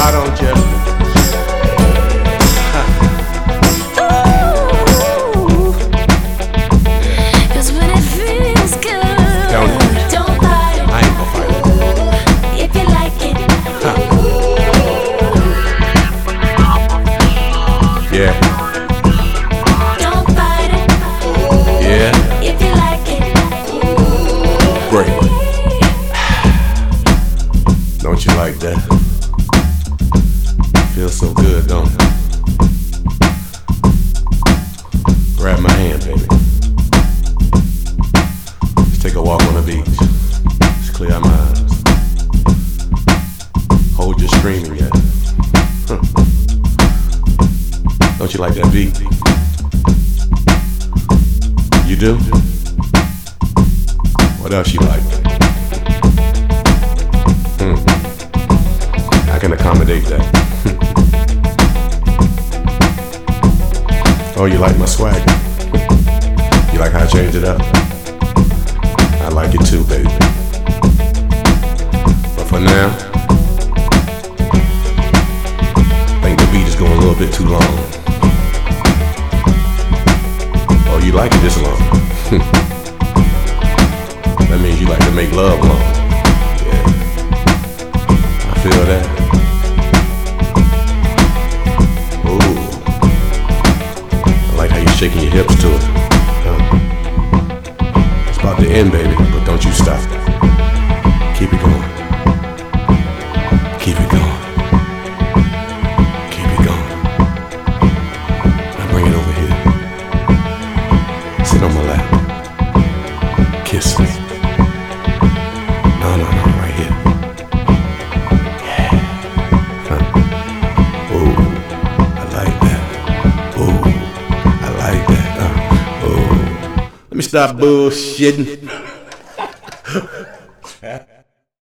Why don't you? Cause when it feels good, don't fight it. I ain't gonna fight it. If you like it, Yeah, don't fight it. yeah, If you like it, great. Don't you like that? Feels so good, don't it? Grab my hand, baby. Let's take a walk on the beach. Let's clear our minds. Hold your screaming yet. Don't you like that beat? You do? What else you like? I can accommodate that. Oh, you like my swagger? You like how I changed it up? I like it too, baby. But for now, I think the beat is going a little bit too long. Oh, you like it this long? That means you like to make love long. Yeah, I feel that. Ooh, I like how you're shaking your hips to it. It's about to end, baby, but don't you stop. Keep it going. Keep it going. Keep it going. Now bring it over here. Sit on my lap. Kiss me. No, right here. Yeah. Ooh, I like that. Ooh, I like that. Ooh. Let me stop bullshitting.